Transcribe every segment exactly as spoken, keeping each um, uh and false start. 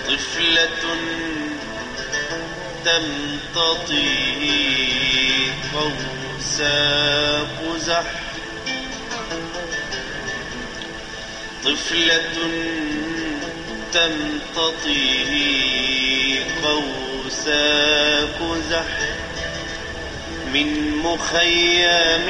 طفلة تمتطي قوس قزح طفلة تمتطي قوس قزح من مخيم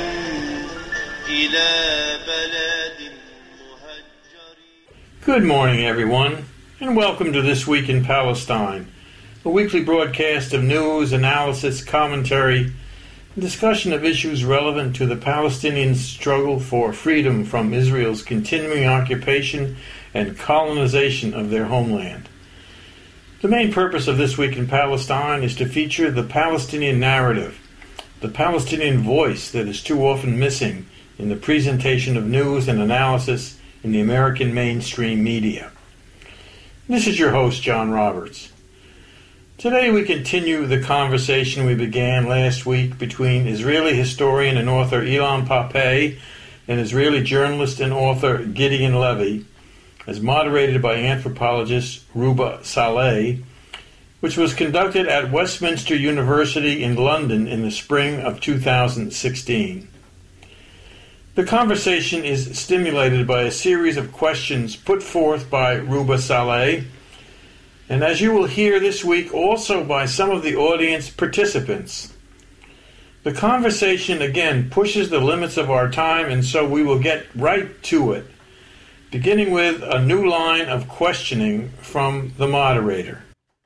إلى بلد مهجر. Good morning, everyone, and welcome to This Week in Palestine, a weekly broadcast of news, analysis, commentary, and discussion of issues relevant to the Palestinian struggle for freedom from Israel's continuing occupation and colonization of their homeland. The main purpose of This Week in Palestine is to feature the Palestinian narrative, the Palestinian voice that is too often missing in the presentation of news and analysis in the American mainstream media. This is your host, John Roberts. Today we continue the conversation we began last week between Israeli historian and author Ilan Pappé and Israeli journalist and author Gideon Levy, as moderated by anthropologist Ruba Saleh, which was conducted at Westminster University in London in the spring of two thousand sixteen. The conversation is stimulated by a series of questions put forth by Ruba Saleh, and as you will hear this week, also by some of the audience participants. The conversation again pushes the limits of our time, and so we will get right to it, beginning with a new line of questioning from the moderator.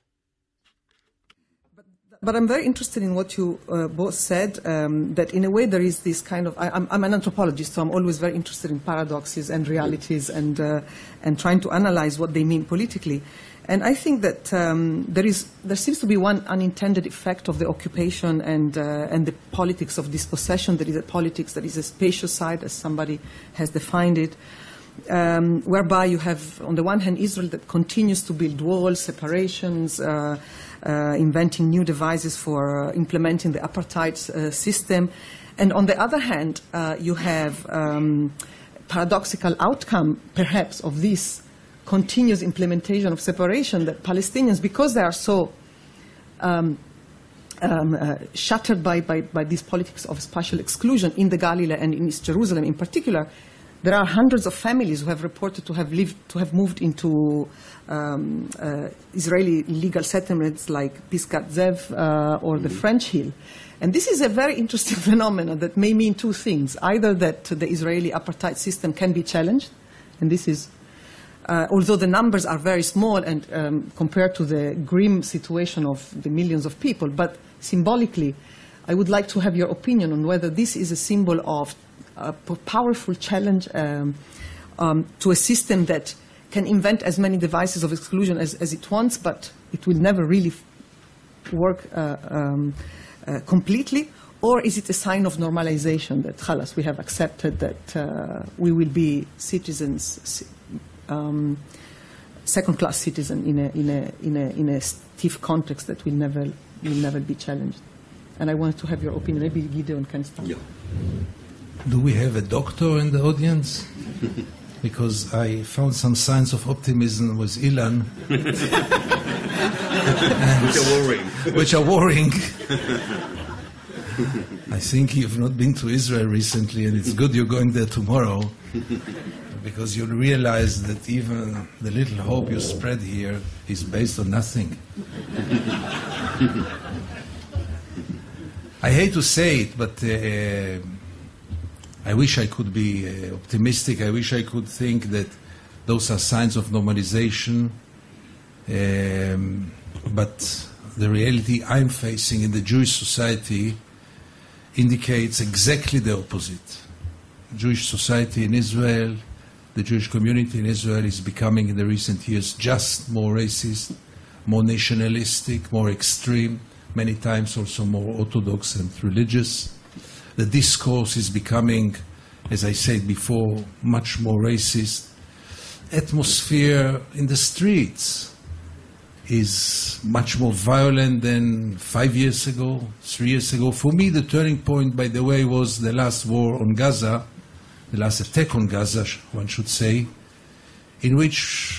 But I'm very interested in what you uh, both said, um, that in a way there is this kind of, I, I'm, I'm an anthropologist, so I'm always very interested in paradoxes and realities and, uh, and trying to analyze what they mean politically. And I think that um, there is, there seems to be one unintended effect of the occupation and, uh, and the politics of dispossession. There is a politics, there is a spacious side, as somebody has defined it, um, whereby you have, on the one hand, Israel that continues to build walls, separations, uh, Uh, inventing new devices for uh, implementing the apartheid uh, system. And on the other hand, uh, you have um, paradoxical outcome, perhaps, of this continuous implementation of separation that Palestinians, because they are so um, um, uh, shattered by, by, by these politics of spatial exclusion in the Galilee and in East Jerusalem in particular, there are hundreds of families who have reported to have lived, to have moved into um, uh, Israeli legal settlements like Pisgat Zev uh, or the French Hill. And this is a very interesting phenomenon that may mean two things. Either that the Israeli apartheid system can be challenged, and this is, uh, although the numbers are very small and um, compared to the grim situation of the millions of people, but symbolically, I would like to have your opinion on whether this is a symbol of a powerful challenge um, um, to a system that can invent as many devices of exclusion as, as it wants, but it will never really work uh, um, uh, completely? Or is it a sign of normalization that, khalas, we have accepted that uh, we will be citizens, um, second-class citizens in a, in, a, in, a, in a stiff context that will never, will never be challenged? And I wanted to have your opinion. Maybe Gideon can start. Yeah. Do we have a doctor in the audience? Because I found some signs of optimism with Ilan. Which are worrying. Which are worrying. I think you've not been to Israel recently, and it's good you're going there tomorrow, because you'll realize that even the little hope you spread here is based on nothing. I hate to say it, but uh, I wish I could be uh, optimistic. I wish I could think that those are signs of normalization. Um, but the reality I'm facing in the Jewish society indicates exactly the opposite. The Jewish society in Israel, the Jewish community in Israel is becoming in the recent years just more racist, more nationalistic, more extreme, many times also more orthodox and religious. The discourse is becoming, as I said before, much more racist. Atmosphere in the streets is much more violent than five years ago, three years ago. For me, the turning point, by the way, was the last war on Gaza, the last attack on Gaza, one should say, in which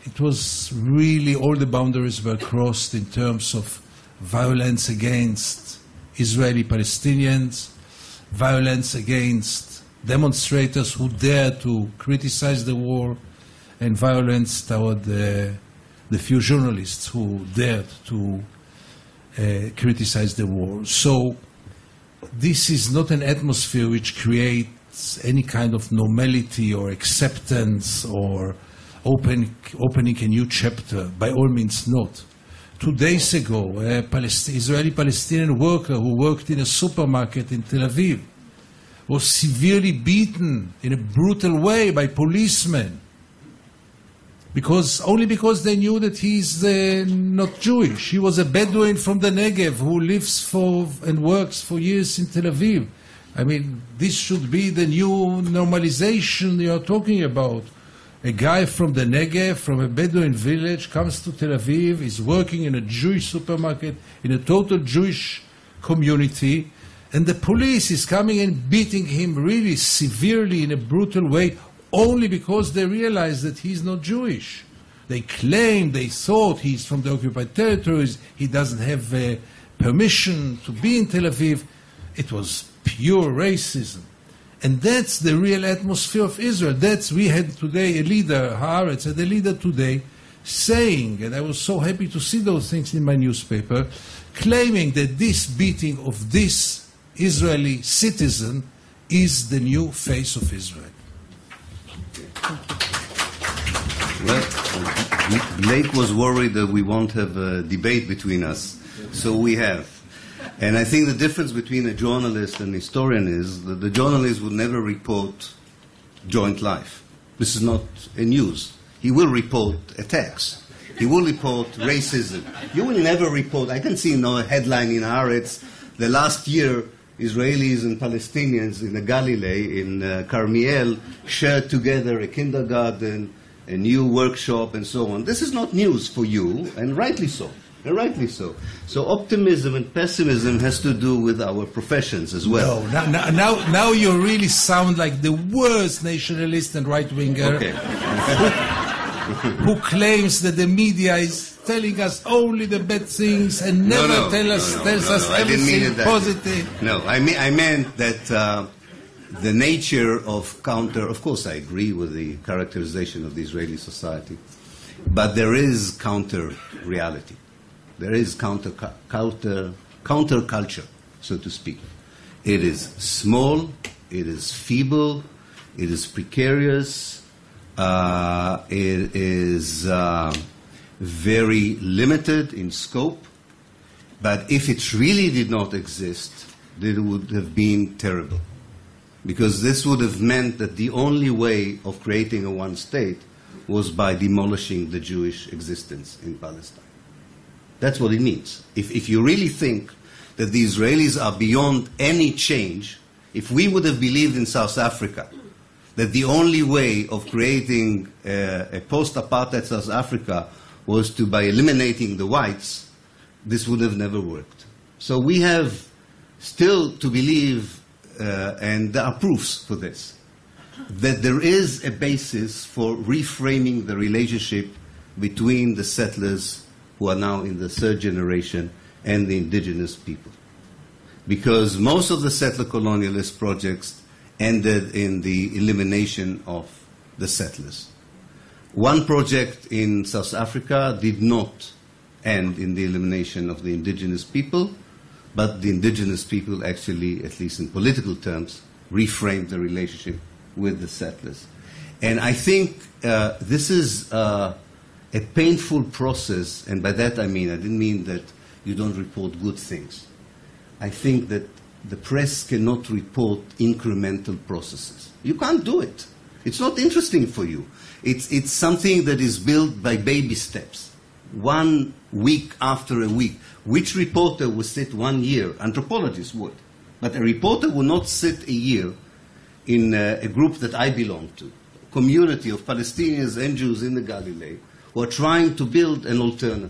it was really all the boundaries were crossed in terms of violence against Israeli Palestinians, violence against demonstrators who dared to criticize the war, and violence toward the, the few journalists who dared to uh, criticize the war. So this is not an atmosphere which creates any kind of normality or acceptance or open, opening a new chapter. By all means not. Two days ago, a Palest- Israeli-Palestinian worker who worked in a supermarket in Tel Aviv was severely beaten in a brutal way by policemen, because only because they knew that he's uh, not Jewish. He was a Bedouin from the Negev who lives for and works for years in Tel Aviv. I mean, this should be the new normalization you're talking about. A guy from the Negev, from a Bedouin village, comes to Tel Aviv, is working in a Jewish supermarket, in a total Jewish community, and the police is coming and beating him really severely in a brutal way, only because they realize that he's not Jewish. They claim, they thought he's from the occupied territories, he doesn't have uh, permission to be in Tel Aviv. It was pure racism. And that's the real atmosphere of Israel. That's, we had today a leader, Haaretz had a leader today saying, and I was so happy to see those things in my newspaper, claiming that this beating of this Israeli citizen is the new face of Israel. Well, Blake was worried that we won't have a debate between us, so we have. And I think the difference between a journalist and a historian is that the journalist would never report joint life. This is not a news. He will report attacks. He will report racism. You will never report, I can see no headline in Haaretz, the last year Israelis and Palestinians in the Galilee, in uh, Carmiel, shared together a kindergarten, a new workshop, and so on. This is not news for you, and rightly so. And rightly so. So optimism and pessimism has to do with our professions as well. No, now, now, now you really sound like the worst nationalist and right-winger Okay. who, who claims that the media is telling us only the bad things and never no, no, tell us, no, no, tells no, us no, I didn't mean everything it that positive. way. No, I, mean, I meant that uh, the nature of counter, of course I agree with the characterization of the Israeli society, but there is counter reality. There is counter, counter, counter culture, so to speak. It is small, it is feeble, it is precarious, uh, it is uh, very limited in scope, but if it really did not exist, then it would have been terrible. Because this would have meant that the only way of creating a one state was by demolishing the Jewish existence in Palestine. That's what it means. If, if you really think that the Israelis are beyond any change, if we would have believed in South Africa that the only way of creating a, a post-apartheid South Africa was to by eliminating the whites, this would have never worked. So we have still to believe, uh, and there are proofs for this, that there is a basis for reframing the relationship between the settlers who are now in the third generation, and the indigenous people. Because most of the settler colonialist projects ended in the elimination of the settlers. One project in South Africa did not end in the elimination of the indigenous people, but the indigenous people actually, at least in political terms, reframed the relationship with the settlers. And I think uh, this is uh, a painful process, and by that I mean, I didn't mean that you don't report good things. I think that the press cannot report incremental processes. You can't do it. It's not interesting for you. It's, it's something that is built by baby steps, one week after a week. Which reporter would sit one year? Anthropologists would. But a reporter would not sit a year in a, a group that I belong to, a community of Palestinians and Jews in the Galilee, who are trying to build an alternative.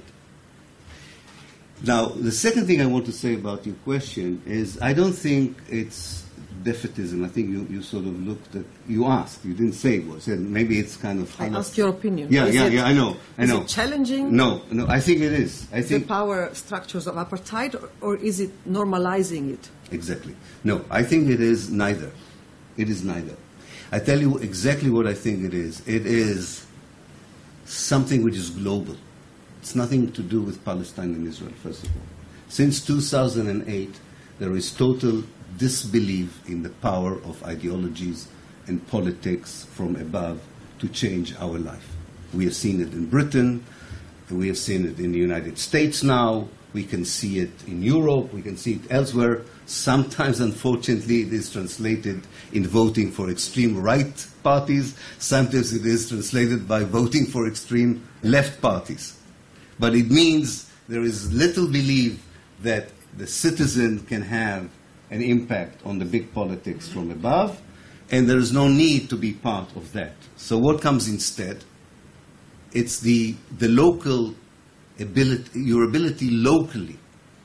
Now, the second thing I want to say about your question is I don't think it's defeatism. I think you, you sort of looked at, you asked, you didn't say what, said maybe it's kind of... I asked your opinion. Yeah, is yeah, it, yeah, I know, I know. Is it challenging No, no, I think it is. I the think power structures of apartheid, or, or is it normalizing it? Exactly. No, I think it is neither. It is neither. I tell you exactly what I think it is. It is something which is global. It's nothing to do with Palestine and Israel, first of all. Since two thousand eight, there is total disbelief in the power of ideologies and politics from above to change our life. We have seen it in Britain. We have seen it in the United States now. We can see it in Europe. We can see it elsewhere. Sometimes, unfortunately, it is translated in voting for extreme right parties. Sometimes it is translated by voting for extreme left parties. But it means there is little belief that the citizen can have an impact on the big politics from above, and there is no need to be part of that. So what comes instead? It's the, the local ability, your ability locally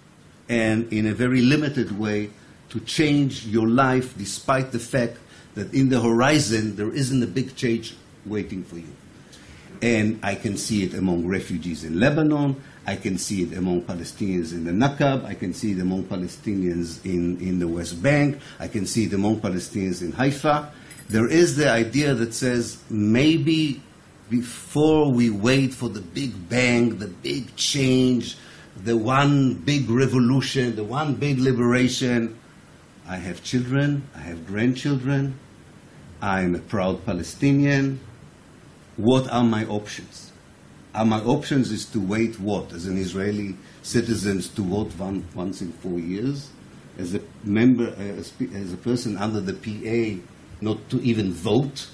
and in a very limited way to change your life despite the fact that in the horizon there isn't a big change waiting for you. And I can see it among refugees in Lebanon. I can see it among Palestinians in the Nakab. I can see it among Palestinians in, in the West Bank. I can see it among Palestinians in Haifa. There is the idea that says maybe before we wait for the big bang, the big change, the one big revolution, the one big liberation, I have children, I have grandchildren, I'm a proud Palestinian. What are my options? Are my options is to wait what? As an Israeli citizen, to vote one, once in four years? As a member, as, as a person under the P A, not to even vote?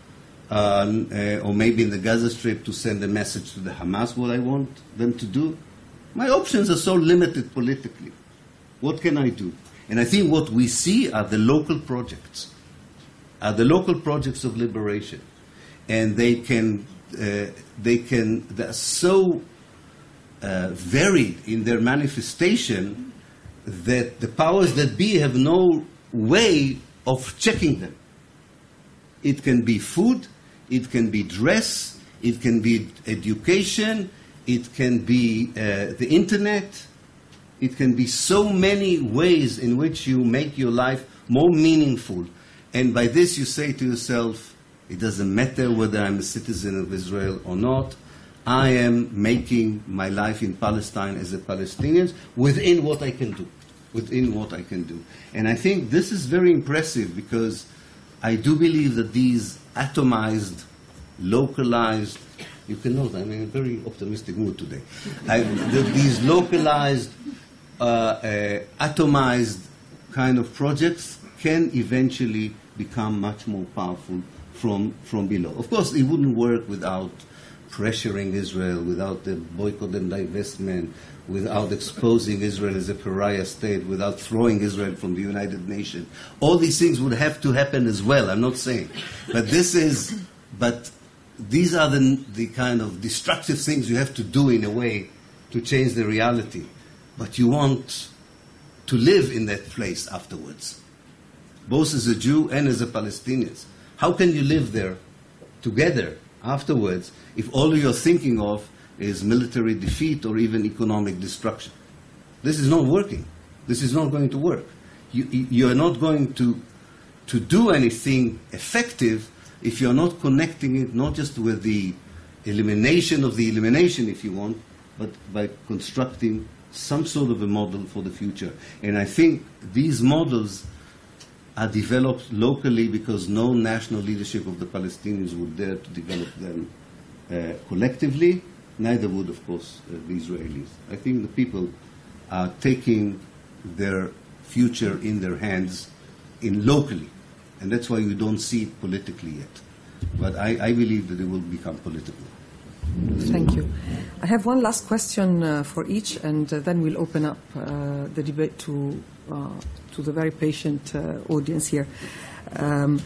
Uh, uh, or maybe in the Gaza Strip to send a message to the Hamas what I want them to do? My options are so limited politically. What can I do? And I think what we see are the local projects, are the local projects of liberation. And they can, uh, they can, they're so uh, varied in their manifestation that the powers that be have no way of checking them. It can be food, it can be dress, it can be education, it can be uh, the internet, it can be so many ways in which you make your life more meaningful. And by this you say to yourself, it doesn't matter whether I'm a citizen of Israel or not, I am making my life in Palestine as a Palestinian within what I can do, within what I can do. And I think this is very impressive because I do believe that these atomized, localized, you can note I'm in a very optimistic mood today, I, the, these localized, uh, uh, atomized kind of projects can eventually become much more powerful from, from below. Of course, it wouldn't work without pressuring Israel, without the boycott and divestment, without exposing Israel as a pariah state, without throwing Israel from the United Nations. All these things would have to happen as well, I'm not saying. But this is, but these are the, the kind of destructive things you have to do in a way to change the reality. But you want to live in that place afterwards, both as a Jew and as a Palestinian. How can you live there together afterwards if all you're thinking of is military defeat or even economic destruction? This is not working. This is not going to work. You, you are not going to, to do anything effective if you're not connecting it not just with the elimination of the elimination, if you want, but by constructing some sort of a model for the future. And I think these models are developed locally because no national leadership of the Palestinians would dare to develop them uh, collectively. Neither would, of course, uh, the Israelis. I think the people are taking their future in their hands in locally, and that's why you don't see it politically yet. But I, I believe that it will become political. Thank you. I have one last question uh, for each, and uh, then we'll open up uh, the debate to uh, to the very patient uh, audience here. Um,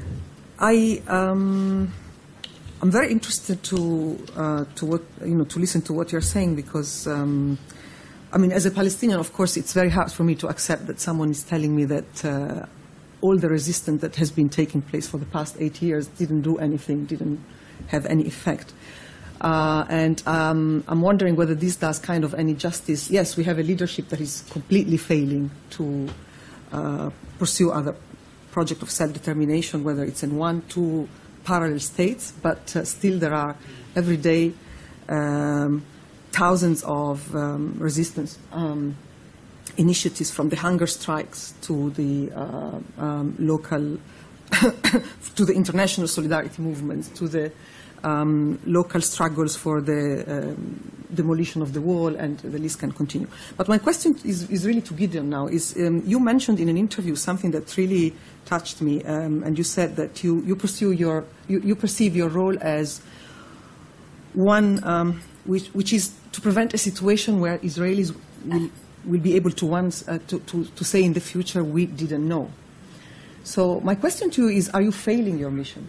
I um, I'm very interested to uh, to what you know to listen to what you're saying because um, I mean, as a Palestinian, of course, it's very hard for me to accept that someone is telling me that uh, all the resistance that has been taking place for the past eight years didn't do anything, didn't have any effect. Uh, and um, I'm wondering whether this does kind of any justice. Yes, we have a leadership that is completely failing to uh, pursue other project of self-determination, whether it's in one, two parallel states, but uh, still there are every day um, thousands of um, resistance um, initiatives, from the hunger strikes to the uh, um, local, to the international solidarity movements, to the um, local struggles for the um, demolition of the wall, and the list can continue. But my question is, is really to Gideon now. Is um, you mentioned in an interview something that really touched me, um, and you said that you, you pursue your you, you perceive your role as one um, which, which is to prevent a situation where Israelis will, will be able to once uh, to, to, to say in the future, we didn't know. So my question to you is, are you failing your mission?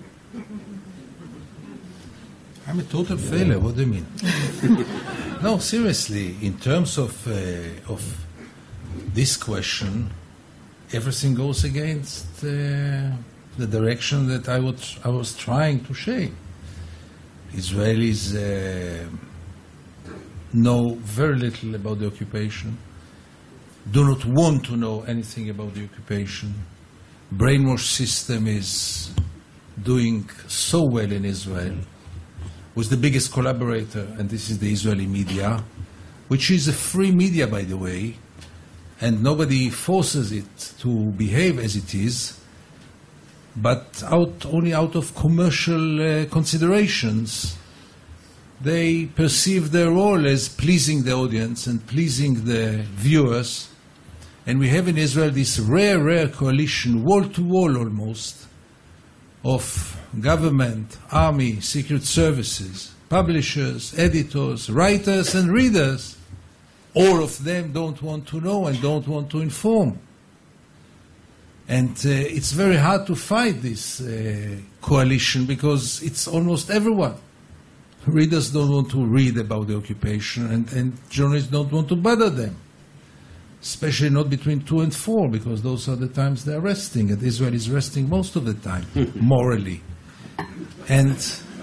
I'm a total failure. What do you mean? No, seriously, in terms of uh, of this question, everything goes against uh, the direction that I was I was trying to shape. Israelis uh, know very little about the occupation, do not want to know anything about the occupation. Brainwash system is doing so well in Israel, with the biggest collaborator, and this is the Israeli media, which is a free media, by the way, and nobody forces it to behave as it is, but out, only out of commercial uh, considerations. They perceive their role as pleasing the audience and pleasing the viewers. And we have in Israel this rare, rare coalition, wall-to-wall almost, of government, army, secret services, publishers, editors, writers, and readers. All of them don't want to know and don't want to inform. And uh, it's very hard to fight this uh, coalition because it's almost everyone. Readers don't want to read about the occupation, and, and journalists don't want to bother them, especially not between two and four, because those are the times they're resting, and Israel is resting most of the time, morally. And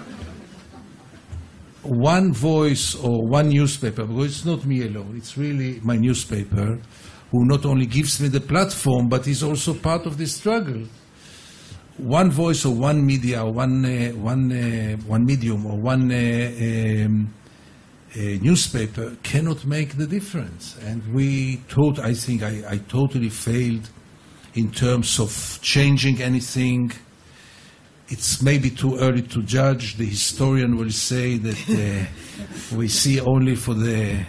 one voice or one newspaper, because it's not me alone, it's really my newspaper, who not only gives me the platform, but is also part of this struggle. One voice or one media, or one, uh, one, uh, one medium, or one uh, um, uh, newspaper cannot make the difference. And we thought, I think I, I totally failed in terms of changing anything. It's maybe too early to judge. The historian will say that uh, we see only for the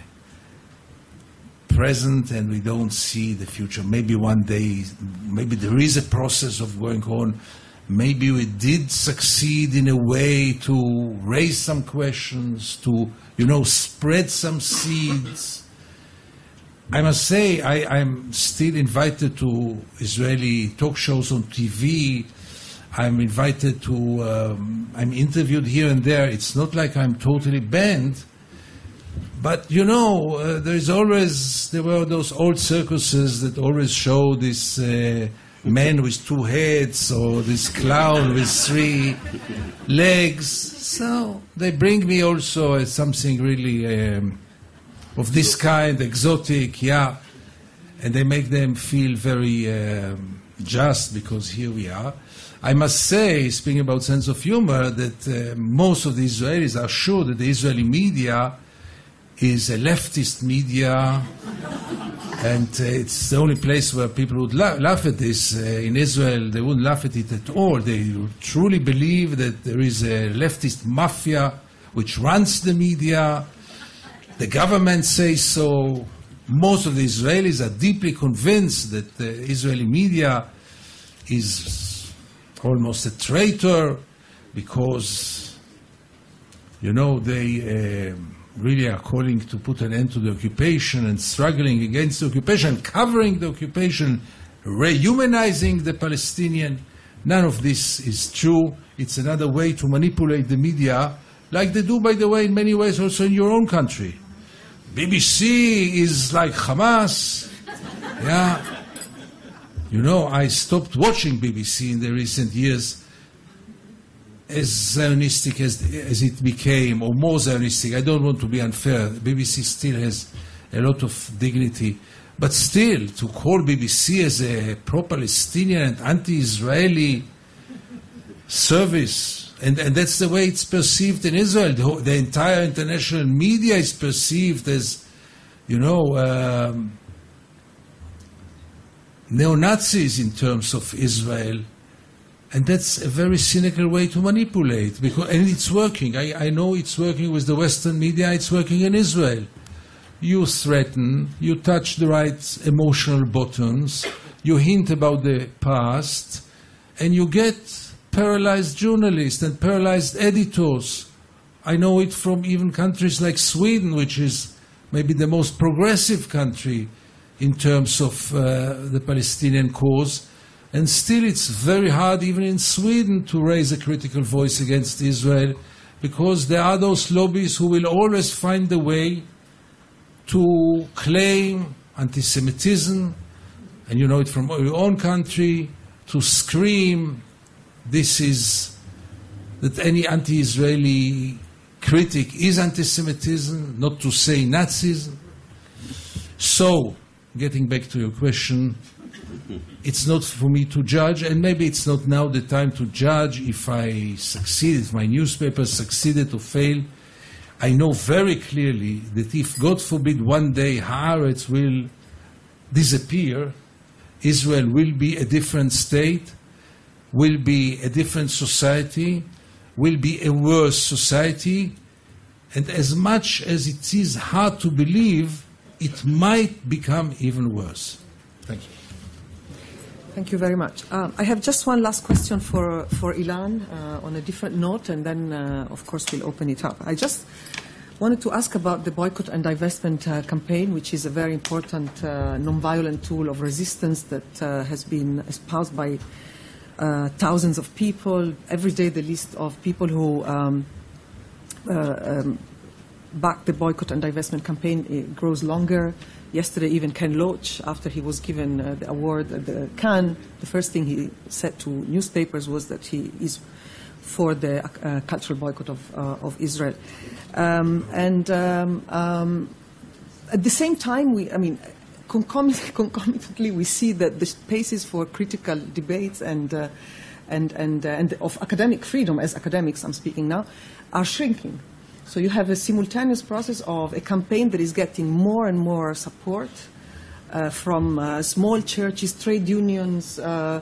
present and we don't see the future. Maybe one day, maybe there is a process of going on. Maybe we did succeed in a way to raise some questions, to, you know, spread some seeds. I must say, I, I'm still invited to Israeli talk shows on T V. I'm invited to, um, I'm interviewed here and there. It's not like I'm totally banned. But, you know, uh, there is always, there were those old circuses that always show this uh, man with two heads or this clown with three legs. So they bring me also as something really um, of this kind, exotic, yeah. And they make them feel very um, just because here we are. I must say, speaking about sense of humor, that uh, most of the Israelis are sure that the Israeli media is a leftist media, and uh, it's the only place where people would la- laugh at this. Uh, in Israel, they wouldn't laugh at it at all. They truly believe that there is a leftist mafia which runs the media. The government says so. Most of the Israelis are deeply convinced that the Israeli media is almost a traitor because, you know, they... Uh, really are calling to put an end to the occupation and struggling against the occupation, covering the occupation, rehumanizing the Palestinian. None of this is true. It's another way to manipulate the media, like they do, by the way, in many ways also in your own country. B B C is like Hamas. Yeah. You know, I stopped watching B B C in the recent years, as Zionistic as, as it became, or more Zionistic. I don't want to be unfair. B B C still has a lot of dignity. But still, to call B B C as a pro-Palestinian and anti-Israeli service, and, and that's the way it's perceived in Israel. The, the entire international media is perceived as, you know, um, neo-Nazis in terms of Israel. And that's a very cynical way to manipulate, because, and it's working. I, I know it's working with the Western media, it's working in Israel. You threaten, you touch the right emotional buttons, you hint about the past, and you get paralyzed journalists and paralyzed editors. I know it from even countries like Sweden, which is maybe the most progressive country in terms of uh, the Palestinian cause. And still it's very hard, even in Sweden, to raise a critical voice against Israel, because there are those lobbies who will always find a way to claim anti-Semitism, and you know it from your own country, to scream this is, that any anti-Israeli critic is anti-Semitism, not to say Nazism. So, getting back to your question, it's not for me to judge, and maybe it's not now the time to judge if I succeeded, if my newspaper succeeded or failed. I know very clearly that if, God forbid, one day Haaretz will disappear, Israel will be a different state, will be a different society, will be a worse society, and as much as it is hard to believe, it might become even worse. Thank you. Thank you very much. Um, I have just one last question for, for Ilan uh, on a different note, and then, uh, of course, we'll open it up. I just wanted to ask about the boycott and divestment uh, campaign, which is a very important uh, nonviolent tool of resistance that uh, has been espoused by uh, thousands of people. Every day the list of people who um, uh, um, back the boycott and divestment campaign it grows longer. Yesterday, even Ken Loach, after he was given uh, the award at the Cannes, the first thing he said to newspapers was that he is for the uh, cultural boycott of, uh, of Israel. Um, and um, um, at the same time, we, I mean, concomitantly, concomitantly we see that the spaces for critical debates and, uh, and, and, uh, and of academic freedom, as academics I'm speaking now, are shrinking. So you have a simultaneous process of a campaign that is getting more and more support uh, from uh, small churches, trade unions, uh,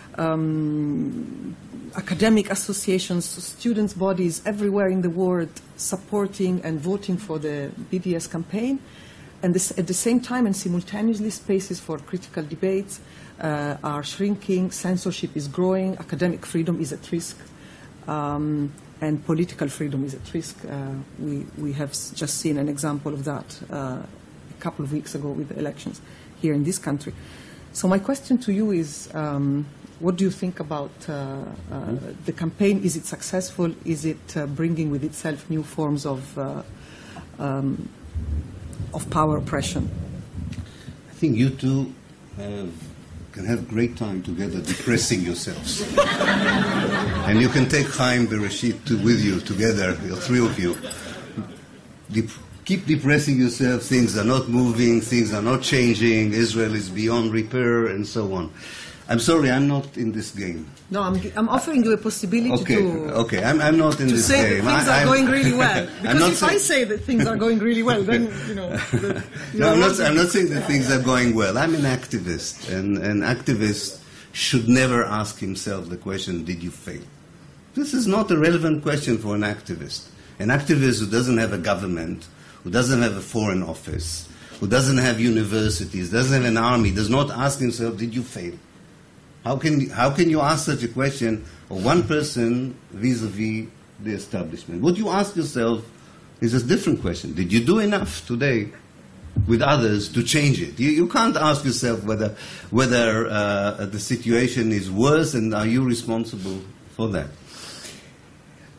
um, academic associations, students' bodies everywhere in the world supporting and voting for the B D S campaign. And this, at the same time and simultaneously, spaces for critical debates uh, are shrinking, censorship is growing, academic freedom is at risk. Um, and political freedom is at risk. Uh, we, we have just seen an example of that uh, a couple of weeks ago with the elections here in this country. So my question to you is, um, what do you think about uh, uh, the campaign? Is it successful? Is it uh, bringing with itself new forms of, uh, um, of power oppression? I think you two have can have great time together depressing yourselves. And you can take Chaim Bereshit to, with you together, the three of you. Dep- keep depressing yourself, things are not moving, things are not changing, Israel is beyond repair, and so on. I'm sorry, I'm not in this game. No, I'm, I'm offering you a possibility okay, to... Okay, I'm, I'm not in to this say game. that things I, are I'm, going really well. Because if say- I say that things are going really well, then, you know... The, you No, know, I'm not, I'm not saying that things are going well. I'm an activist, and an activist should never ask himself the question, did you fail? This is not a relevant question for an activist. An activist who doesn't have a government, who doesn't have a foreign office, who doesn't have universities, doesn't have an army, does not ask himself, did you fail? How can, how can you ask such a question of one person vis-a-vis the establishment? What you ask yourself is a different question. Did you do enough today with others to change it? You, you can't ask yourself whether, whether uh, the situation is worse and are you responsible for that.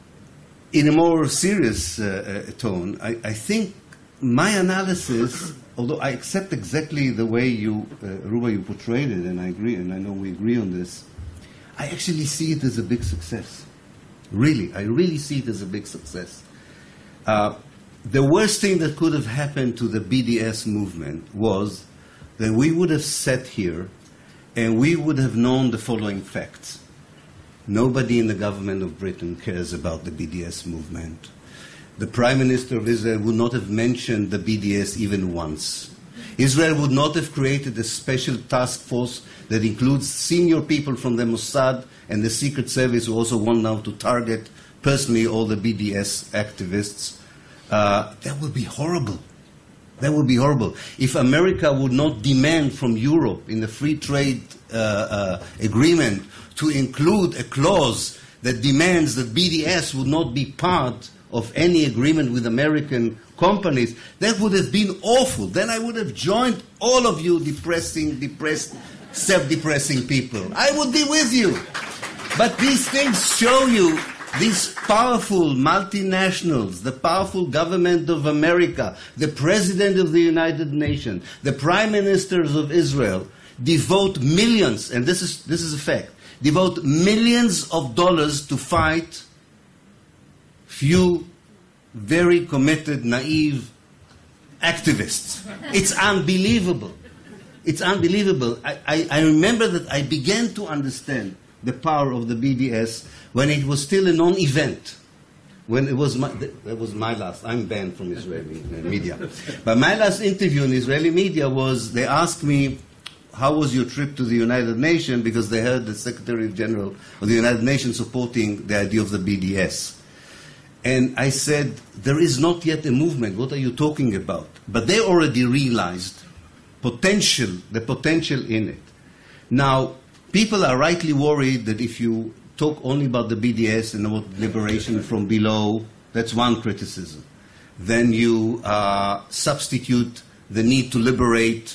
In a more serious uh, uh, tone, I, I think my analysis although I accept exactly the way you, uh, Ruba, you portrayed it, and I agree, and I know we agree on this, I actually see it as a big success. Really, I really see it as a big success. Uh, the worst thing that could have happened to the B D S movement was that we would have sat here and we would have known the following facts. Nobody in the government of Britain cares about the B D S movement. The Prime Minister of Israel would not have mentioned the B D S even once. Israel would not have created a special task force that includes senior people from the Mossad and the Secret Service who also want now to target personally all the B D S activists. Uh, that would be horrible. That would be horrible. If America would not demand from Europe in the free trade uh, uh, agreement to include a clause that demands that B D S would not be part of any agreement with American companies, that would have been awful. Then I would have joined all of you depressing, depressed, self-depressing people. I would be with you. But these things show you these powerful multinationals, the powerful government of America, the President of the United Nations, the Prime Ministers of Israel, devote millions, and this is, this is a fact, devote millions of dollars to fight few very committed, naive activists. It's unbelievable. It's unbelievable. I, I, I remember that I began to understand the power of the B D S when it was still a non-event. When it was my, that was my last, I'm banned from Israeli media. But my last interview in Israeli media was, they asked me, how was your trip to the United Nations? Because they heard the Secretary General of the United Nations supporting the idea of the B D S. And I said, there is not yet a movement. What are you talking about? But they already realized potential, the potential in it. Now, people are rightly worried that if you talk only about the B D S and about liberation from below, that's one criticism. Then you uh, substitute the need to liberate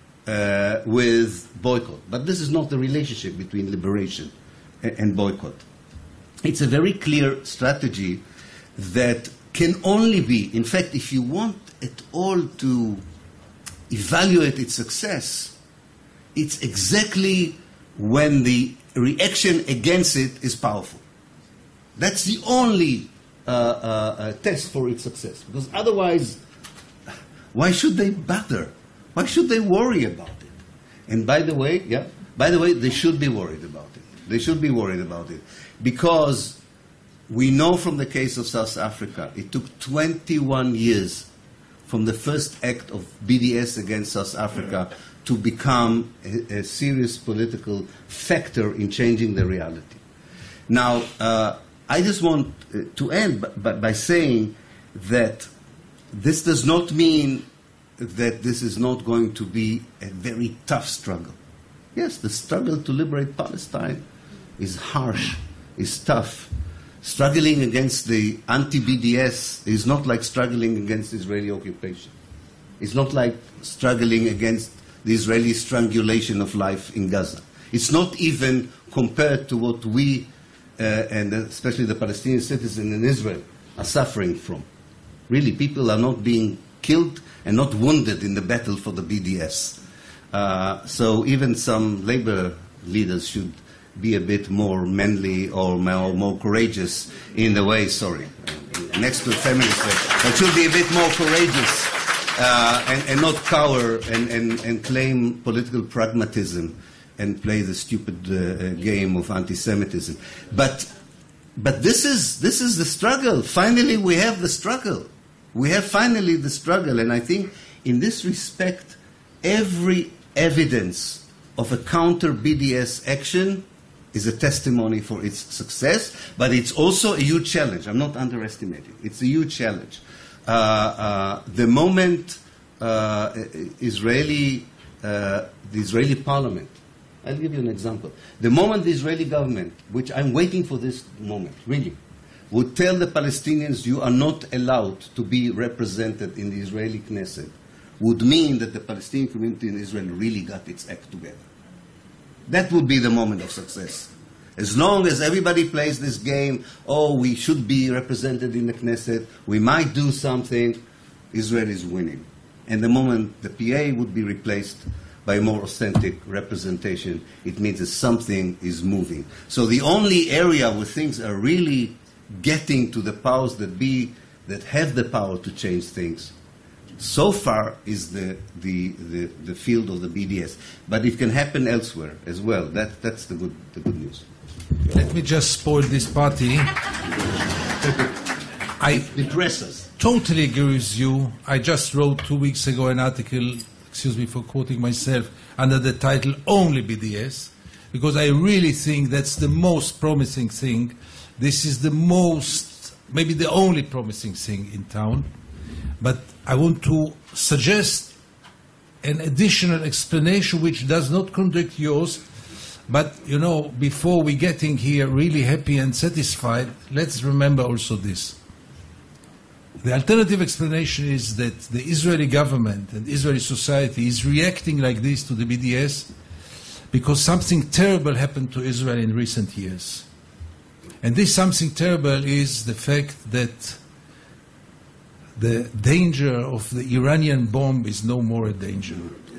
uh, with boycott. But this is not the relationship between liberation and, and boycott. It's a very clear strategy that can only be, in fact, if you want at all to evaluate its success, it's exactly when the reaction against it is powerful. That's the only uh, uh, uh, test for its success. Because otherwise, why should they bother? Why should they worry about it? And by the way, yeah, by the way, they should be worried about it. They should be worried about it. Because we know from the case of South Africa, it took twenty-one years from the first act of B D S against South Africa to become a, a serious political factor in changing the reality. Now, uh, I just want uh, to end by, by, by saying that this does not mean that this is not going to be a very tough struggle. Yes, the struggle to liberate Palestine is harsh, is tough. Struggling against the anti-B D S is not like struggling against Israeli occupation. It's not like struggling against the Israeli strangulation of life in Gaza. It's not even compared to what we, uh, and especially the Palestinian citizens in Israel, are suffering from. Really, people are not being killed and not wounded in the battle for the B D S. Uh, so even some labor leaders should be a bit more manly or more, more courageous in the way, sorry, next to feminists, but should be a bit more courageous uh, and, and not cower and, and, and claim political pragmatism and play the stupid uh, game of anti-Semitism. But, but this is, this is the struggle. Finally, we have the struggle. We have finally the struggle. And I think in this respect, every evidence of a counter-B D S action is a testimony for its success, but it's also a huge challenge. I'm not underestimating. It's a huge challenge. Uh, uh, the moment uh, Israeli, uh, the Israeli parliament, I'll give you an example. The moment the Israeli government, which I'm waiting for this moment, really, would tell the Palestinians you are not allowed to be represented in the Israeli Knesset, would mean that the Palestinian community in Israel really got its act together. That would be the moment of success. As long as everybody plays this game, oh, we should be represented in the Knesset, we might do something, Israel is winning. And the moment the P A would be replaced by a more authentic representation, it means that something is moving. So the only area where things are really getting to the powers that be, that have the power to change things, so far is the, the, the, the field of the B D S. But it can happen elsewhere as well. That, that's the good, the good news. Let me just spoil this party. I Depresses. totally agree with you. I just wrote two weeks ago an article, excuse me for quoting myself, under the title Only B D S, because I really think that's the most promising thing. This is the most, maybe the only promising thing in town. But I want to suggest an additional explanation which does not contradict yours. But, you know, before we getting here really happy and satisfied, let's remember also this. The alternative explanation is that the Israeli government and Israeli society is reacting like this to the B D S because something terrible happened to Israel in recent years. And this something terrible is the fact that the danger of the Iranian bomb is no more a danger.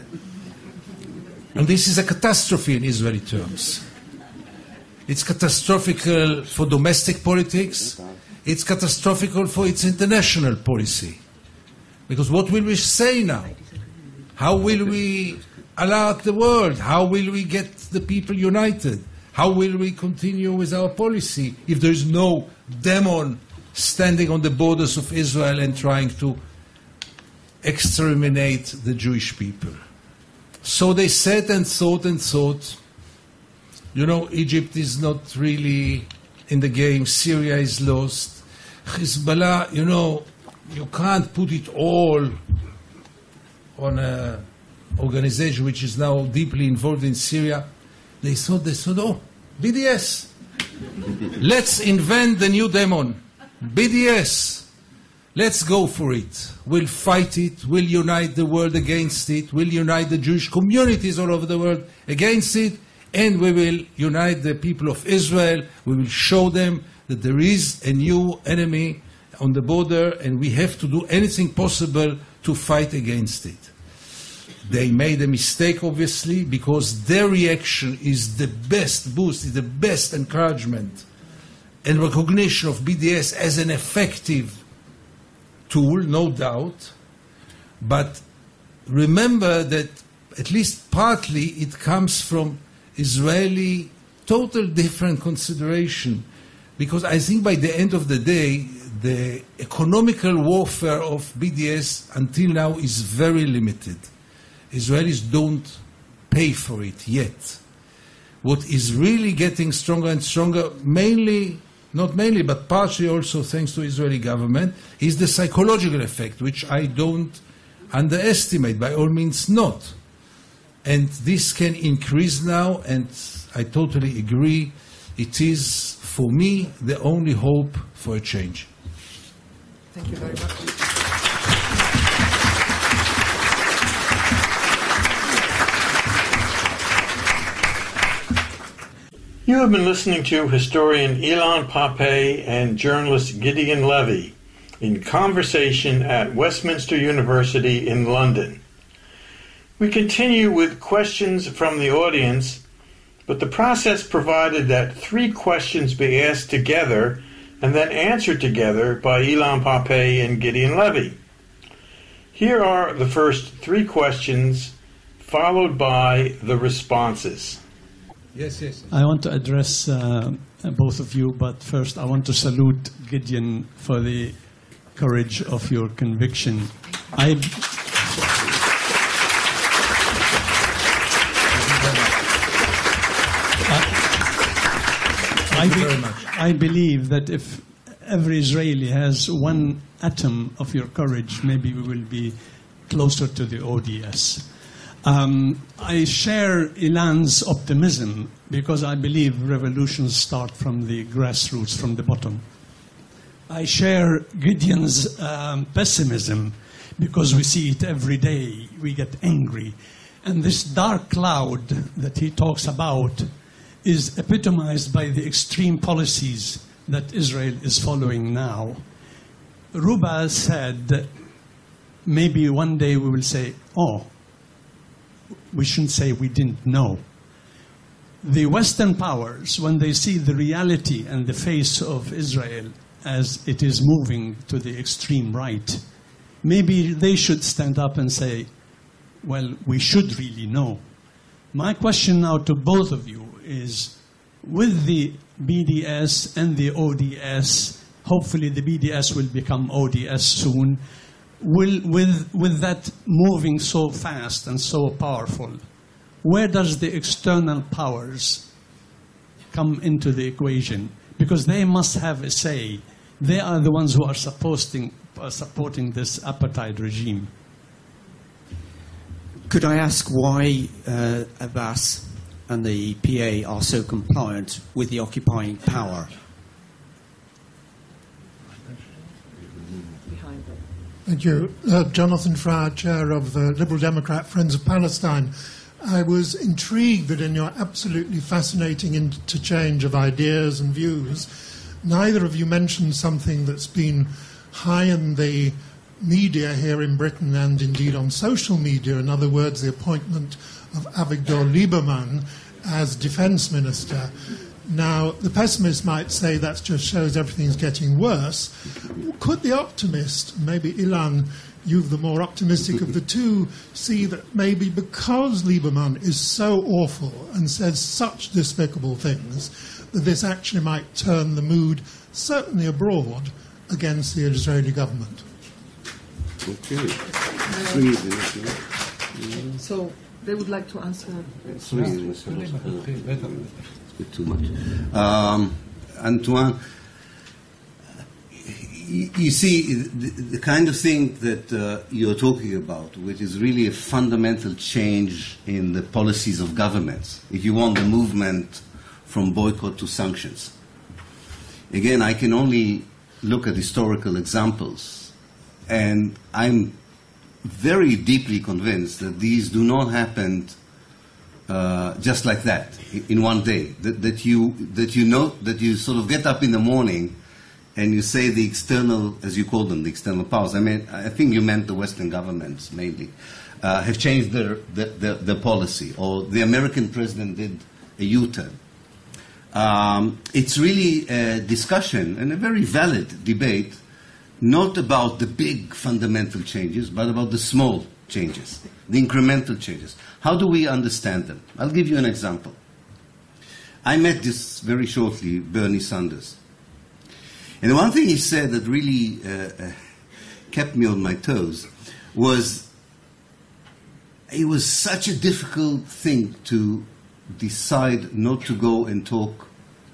And this is a catastrophe in Israeli terms. It's catastrophical for domestic politics. It's catastrophical for its international policy. Because what will we say now? How will we alert the world? How will we get the people united? How will we continue with our policy if there is no demon standing on the borders of Israel and trying to exterminate the Jewish people? So they sat and thought and thought, you know, Egypt is not really in the game, Syria is lost. Hezbollah, you know, you can't put it all on an organization which is now deeply involved in Syria. They thought, they thought, oh, B D S. Let's invent the new demon. B D S. Let's go for it. We'll fight it. We'll unite the world against it. We'll unite the Jewish communities all over the world against it. And we will unite the people of Israel. We will show them that there is a new enemy on the border and we have to do anything possible to fight against it. They made a mistake, obviously, because their reaction is the best boost, is the best encouragement and recognition of B D S as an effective tool, no doubt. But remember that at least partly it comes from Israeli total different consideration. Because I think by the end of the day, the economical warfare of B D S until now is very limited. Israelis don't pay for it yet. What is really getting stronger and stronger, mainly, not mainly, but partially also thanks to Israeli government, is the psychological effect, which I don't underestimate, by all means not. And this can increase now, and I totally agree. It is, for me, the only hope for a change. Thank you very much. You have been listening to historian Ilan Pappé and journalist Gideon Levy in conversation at Westminster University in London. We continue with questions from the audience, but the process provided that three questions be asked together and then answered together by Ilan Pappé and Gideon Levy. Here are the first three questions, followed by the responses. Yes, yes. I want to address uh, both of you, but first I want to salute Gideon for the courage of your conviction. I, I, Thank you very much. I believe that if every Israeli has one atom of your courage, maybe we will be closer to the O D S. Um, I share Ilan's optimism because I believe revolutions start from the grassroots, from the bottom. I share Gideon's um, pessimism because we see it every day. We get angry. And this dark cloud that he talks about is epitomized by the extreme policies that Israel is following now. Ruba said maybe one day we will say, oh, we shouldn't say we didn't know. The Western powers, when they see the reality and the face of Israel as it is moving to the extreme right, maybe they should stand up and say, well, we should really know. My question now to both of you is, with the B D S and the O D S, hopefully the B D S will become O D S soon, will, with, with that moving so fast and so powerful, where does the external powers come into the equation? Because they must have a say. They are the ones who are supporting, uh, supporting this apartheid regime. Could I ask why uh, Abbas and the P A are so compliant with the occupying power? Thank you. Uh, Jonathan Fryer, Chair of the Liberal Democrat Friends of Palestine. I was intrigued that in your absolutely fascinating interchange of ideas and views, neither of you mentioned something that's been high in the media here in Britain and indeed on social media, in other words, the appointment of Avigdor Lieberman as Defence Minister. Now, the pessimist might say that just shows everything's getting worse. Could the optimist, maybe Ilan, you the more optimistic of the two, see that maybe because Lieberman is so awful and says such despicable things, that this actually might turn the mood, certainly abroad, against the Israeli government? Okay. Three, uh, So they would like to answer. three, it's a bit too much. Um, Antoine, you, you see, the, the kind of thing that uh, you're talking about, which is really a fundamental change in the policies of governments, if you want the movement from boycott to sanctions. Again, I can only look at historical examples, and I'm very deeply convinced that these do not happen uh, just like that in one day. That, that you that you know that you sort of get up in the morning and you say the external, as you call them, the external powers. I mean, I think you meant the Western governments mainly uh, have changed their, their, their their policy, or the American president did a U-turn. Um, it's really a discussion and a very valid debate, not about the big fundamental changes, but about the small changes, the incremental changes. How do we understand them? I'll give you an example. I met this very shortly, Bernie Sanders. And one thing he said that really uh, uh, kept me on my toes was it was such a difficult thing to decide not to go and talk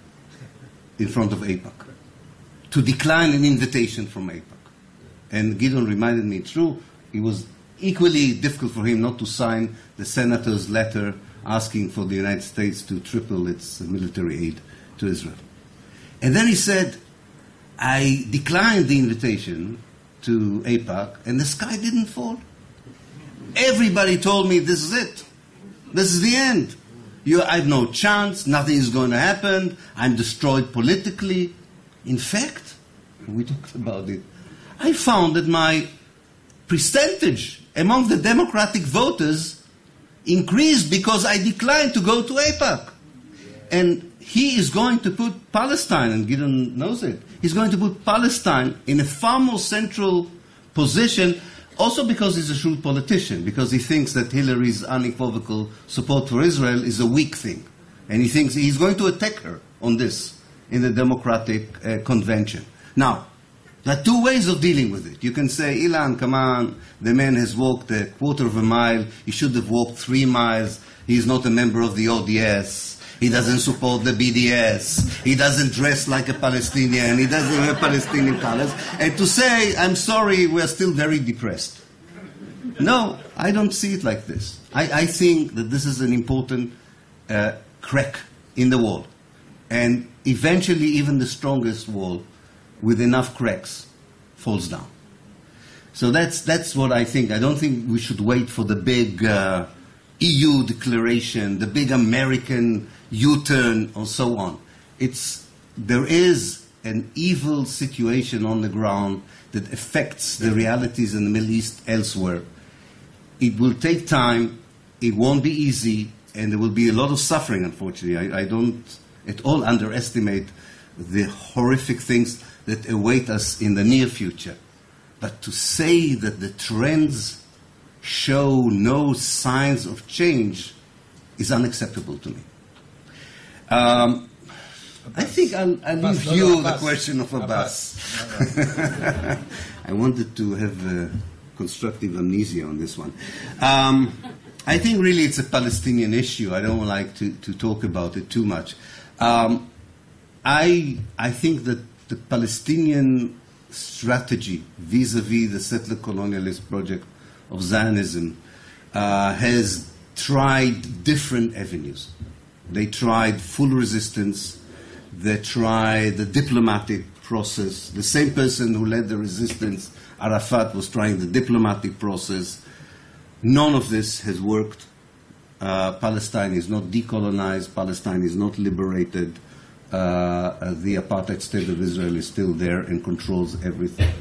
in front of AIPAC, to decline an invitation from AIPAC. And Gideon reminded me, true, it was equally difficult for him not to sign the senator's letter asking for the United States to triple its military aid to Israel. And then he said, I declined the invitation to AIPAC, and the sky didn't fall. Everybody told me this is it. This is the end. You, I have no chance, nothing is going to happen, I'm destroyed politically. In fact, we talked about it, I found that my percentage among the Democratic voters increased because I declined to go to AIPAC. And he is going to put Palestine, and Gideon knows it, he's going to put Palestine in a far more central position, also because he's a shrewd politician, because he thinks that Hillary's unequivocal support for Israel is a weak thing. And he thinks he's going to attack her on this in the Democratic uh, convention. Now, there are two ways of dealing with it. You can say, Ilan, come on, the man has walked a quarter of a mile, he should have walked three miles, he's not a member of the O D S, he doesn't support the B D S, he doesn't dress like a Palestinian, he doesn't have Palestinian colors, and to say, I'm sorry, we're still very depressed. No, I don't see it like this. I, I think that this is an important uh, crack in the wall. And eventually even the strongest wall with enough cracks falls down. So that's, that's what I think. I don't think we should wait for the big uh, E U declaration, the big American U-turn, or so on. It's, there is an evil situation on the ground that affects the realities in the Middle East elsewhere. It will take time, it won't be easy, and there will be a lot of suffering, unfortunately. I, I don't at all underestimate the horrific things that await us in the near future. But to say that the trends show no signs of change is unacceptable to me. Um, I think I'll, I'll leave no, you no, the Abbas. question of Abbas. Abbas. I wanted to have uh, constructive amnesia on this one. Um, I think really it's a Palestinian issue. I don't like to, to talk about it too much. Um, I, I think that the Palestinian strategy vis-a-vis the settler colonialist project of Zionism uh, has tried different avenues. They tried full resistance. They tried the diplomatic process. The same person who led the resistance, Arafat, was trying the diplomatic process. None of this has worked. Uh, Palestine is not decolonized. Palestine is not liberated. Uh, the apartheid state of Israel is still there and controls everything.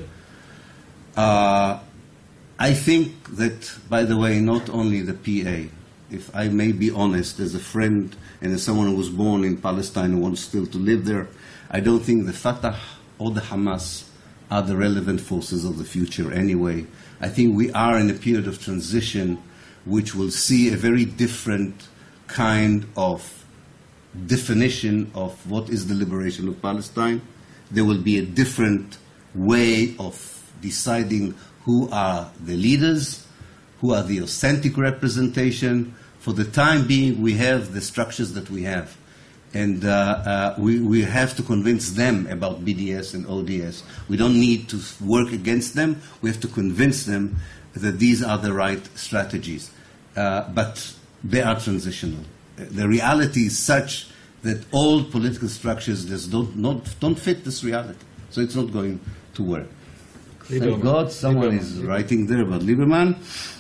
Uh, I think that, by the way, not only the P A, if I may be honest, as a friend and as someone who was born in Palestine who wants still to live there, I don't think the Fatah or the Hamas are the relevant forces of the future anyway. I think we are in a period of transition which will see a very different kind of definition of what is the liberation of Palestine. There will be a different way of deciding who are the leaders, who are the authentic representation. For the time being, we have the structures that we have. And uh, uh, we, we have to convince them about B D S and O D S. We don't need to work against them. We have to convince them that these are the right strategies. Uh, but they are transitional. The reality is such that all political structures just don't, not, don't fit this reality. So it's not going to work. Thank Lieberman. God someone Lieberman. is writing there about Lieberman.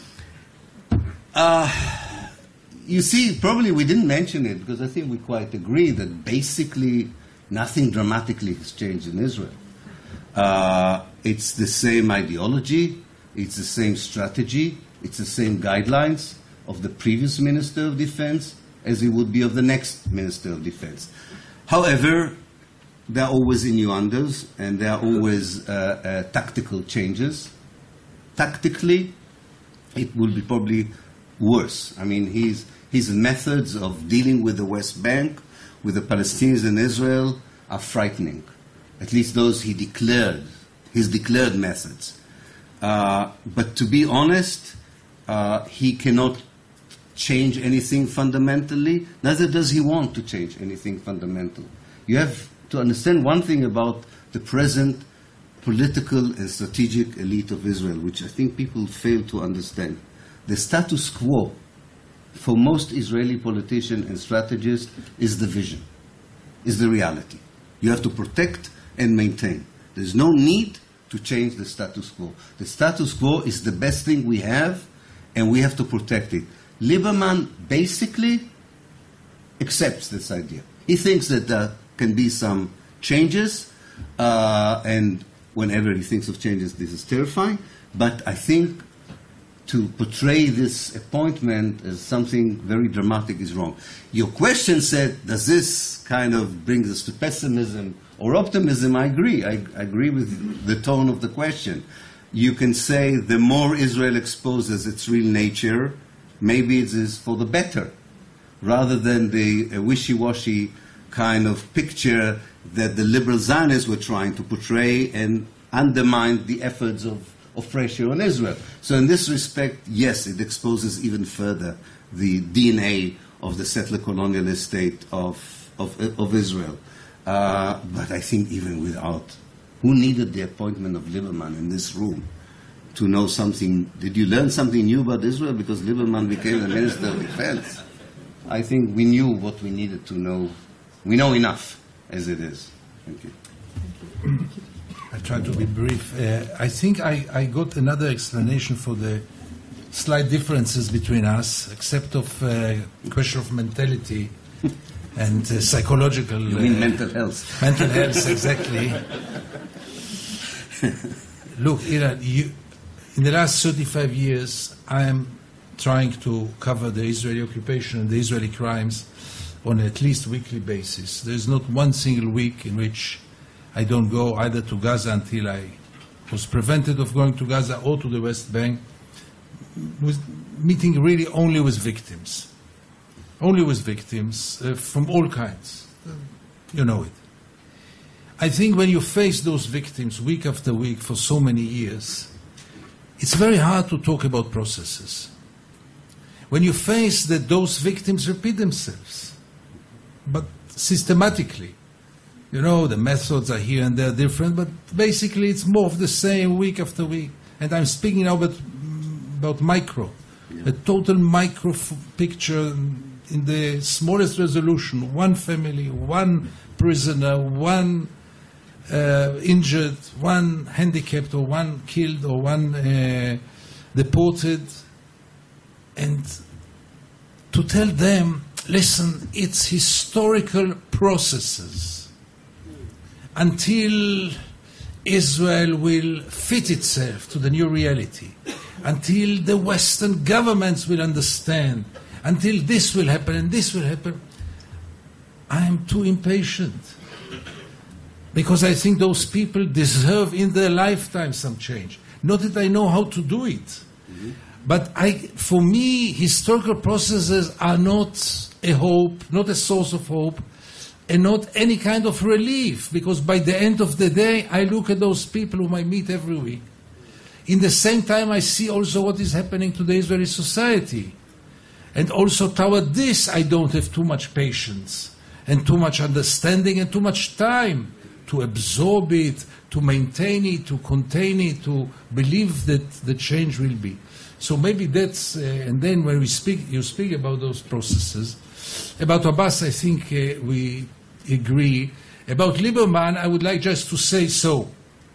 Uh, you see, probably we didn't mention it because I think we quite agree that basically nothing dramatically has changed in Israel. Uh, it's the same ideology, it's the same strategy, it's the same guidelines of the previous Minister of Defense as it would be of the next Minister of Defense. However, there are always innuendos and there are always uh, uh, tactical changes. Tactically, it will be probably worse. I mean, his, his methods of dealing with the West Bank, with the Palestinians in Israel, are frightening. At least those he declared, his declared methods. Uh, but to be honest, uh, he cannot change anything fundamentally, neither does he want to change anything fundamental. You have to understand one thing about the present political and strategic elite of Israel, which I think people fail to understand. The status quo for most Israeli politicians and strategists is the vision, is the reality. You have to protect and maintain. There's no need to change the status quo. The status quo is the best thing we have, and we have to protect it. Lieberman basically accepts this idea. He thinks that there can be some changes, uh, and whenever he thinks of changes, this is terrifying. But I think to portray this appointment as something very dramatic is wrong. Your question said, does this kind of bring us to pessimism or optimism? I agree. I, I agree with the tone of the question. You can say the more Israel exposes its real nature, maybe it is for the better, rather than the uh, wishy-washy kind of picture that the liberal Zionists were trying to portray and undermine the efforts of, of pressure on Israel. So in this respect, yes, it exposes even further the D N A of the settler colonialist state of, of, of Israel. Uh, but I think even without, who needed the appointment of Lieberman in this room to know something? Did you learn something new about Israel because Lieberman became the Minister of Defense? I think we knew what we needed to know. We know enough as it is. Thank you. I try to be brief. Uh, I think I, I got another explanation for the slight differences between us, except of uh, question of mentality. and uh, psychological. You mean uh, mental health? Mental health, exactly. Look, Iran, you, in the last thirty-five years, I am trying to cover the Israeli occupation and the Israeli crimes on at least weekly basis. There is not one single week in which I don't go either to Gaza until I was prevented of going to Gaza or to the West Bank, with meeting really only with victims. Only with victims uh, from all kinds. You know it. I think when you face those victims week after week for so many years, it's very hard to talk about processes. When you face that those victims repeat themselves, but systematically, you know, the methods are here and there different, but basically it's more of the same week after week. And I'm speaking now about, about micro, yeah. a total micro f- picture in the smallest resolution, one family, one prisoner, one uh, injured, one handicapped, or one killed, or one uh, deported. And to tell them, listen, it's historical processes until Israel will fit itself to the new reality, until the Western governments will understand, until this will happen and this will happen. I am too impatient because I think those people deserve in their lifetime some change. Not that I know how to do it. Mm-hmm. But I, for me, historical processes are not a hope, not a source of hope, and not any kind of relief, because by the end of the day, I look at those people whom I meet every week. In the same time, I see also what is happening to the Israeli society. And also toward this, I don't have too much patience, and too much understanding, and too much time to absorb it, to maintain it, to contain it, to believe that the change will be. So maybe that's, uh, and then when we speak, you speak about those processes. About Abbas, I think uh, we agree. About Lieberman, I would like just to say so.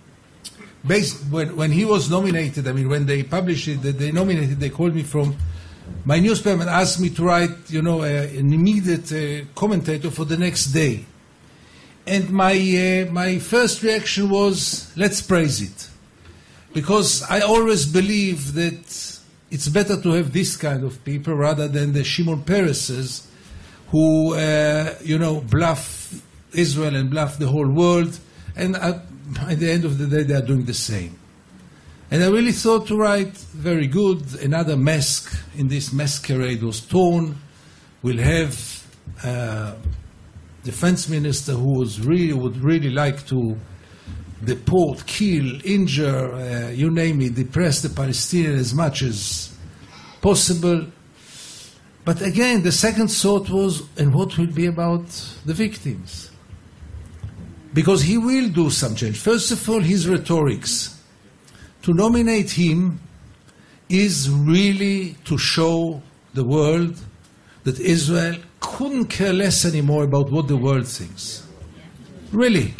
Based, when, when he was nominated, I mean, when they published it, that they nominated, they called me from my newspaper and asked me to write, you know, uh, an immediate uh, commentator for the next day. And my, uh, my first reaction was, let's praise it. Because I always believe that it's better to have this kind of people rather than the Shimon Pereses who, uh, you know, bluff Israel and bluff the whole world. And uh, at the end of the day, they are doing the same. And I really thought to write, very good, another mask in this masquerade was torn. We'll have a defense minister who was really, would really like to deport, kill, injure, uh, you name it, depress the Palestinians as much as possible. But again, the second thought was, and what will be about the victims? Because he will do some change. First of all, his rhetorics. To nominate him is really to show the world that Israel couldn't care less anymore about what the world thinks. Really.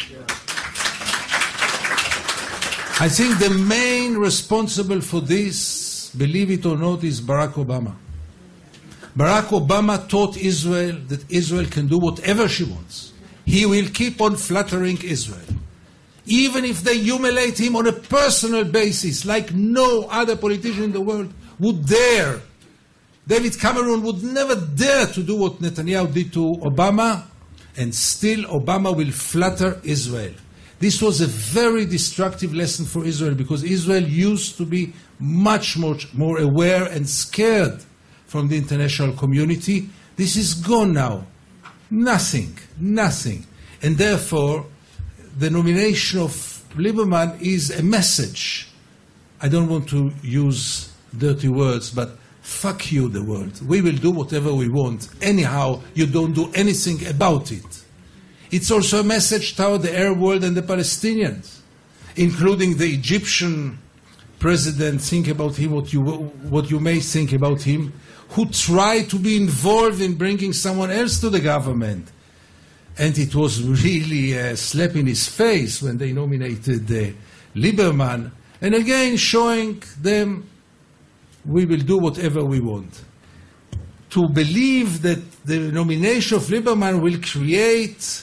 I think the main responsible for this, believe it or not, is Barack Obama. Barack Obama taught Israel that Israel can do whatever she wants. He will keep on flattering Israel. Even if they humiliate him on a personal basis, like no other politician in the world would dare. David Cameron would never dare to do what Netanyahu did to Obama, and still Obama will flatter Israel. This was a very destructive lesson for Israel, because Israel used to be much more, more aware and scared from the international community. This is gone now. Nothing, nothing. And therefore, the nomination of Lieberman is a message. I don't want to use dirty words, but fuck you, the world. We will do whatever we want. Anyhow, you don't do anything about it. It's also a message toward the Arab world and the Palestinians, including the Egyptian president. Think about him, what you, what you may think about him, who tried to be involved in bringing someone else to the government. And it was really a slap in his face when they nominated uh, Lieberman. And again, showing them, we will do whatever we want. to believe that the nomination of Lieberman will create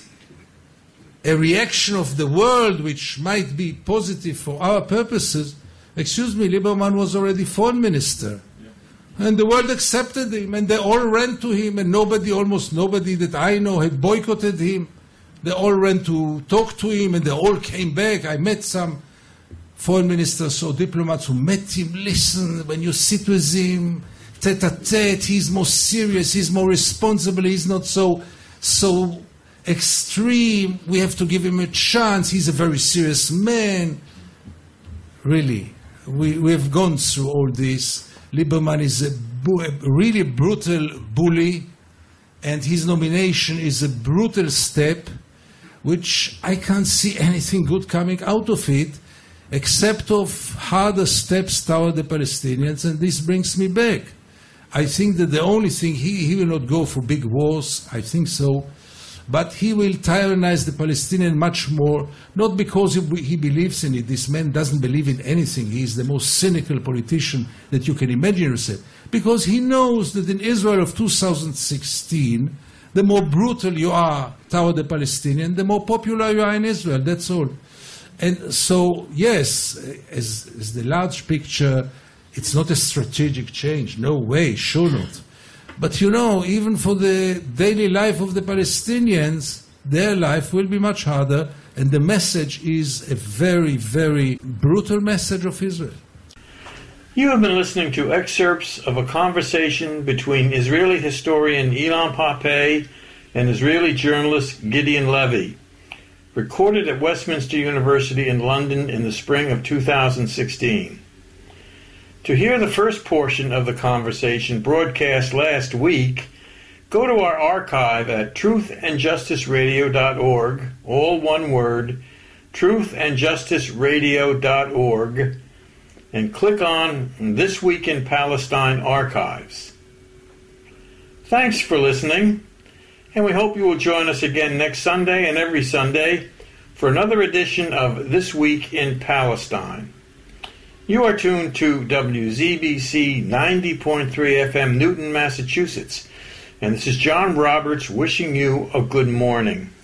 a reaction of the world which might be positive for our purposes, excuse me, Lieberman was already foreign minister. Yeah. And the world accepted him, and they all ran to him, and nobody, almost nobody that I know had boycotted him. They all ran to talk to him, and they all came back. I met some foreign ministers or diplomats who met him. Listen, when you sit with him, tete-a-tete, he's more serious, he's more responsible, he's not so so extreme. We have to give him a chance. He's a very serious man. Really, we, we have gone through all this. Lieberman is a, bu- a really brutal bully, and his nomination is a brutal step, which I can't see anything good coming out of it, except of harder steps toward the Palestinians, and this brings me back. I think that the only thing, he, he will not go for big wars, I think so, but he will tyrannize the Palestinians much more, not because he, he believes in it. This man doesn't believe in anything. He is the most cynical politician that you can imagine yourself, because he knows that in Israel of two thousand sixteen, the more brutal you are toward the Palestinians, the more popular you are in Israel, that's all. And so, yes, as, as the large picture, it's not a strategic change, no way, sure not. But you know, even for the daily life of the Palestinians, their life will be much harder, and the message is a very, very brutal message of Israel. You have been listening to excerpts of a conversation between Israeli historian Ilan Pappé and Israeli journalist Gideon Levy, recorded at Westminster University in London in the spring of two thousand sixteen. To hear the first portion of the conversation broadcast last week, go to our archive at truth and justice radio dot org, all one word, truth and justice radio dot org, and click on This Week in Palestine Archives. Thanks for listening, and we hope you will join us again next Sunday and every Sunday for another edition of This Week in Palestine. You are tuned to W Z B C ninety point three F M Newton, Massachusetts, and this is John Roberts wishing you a good morning.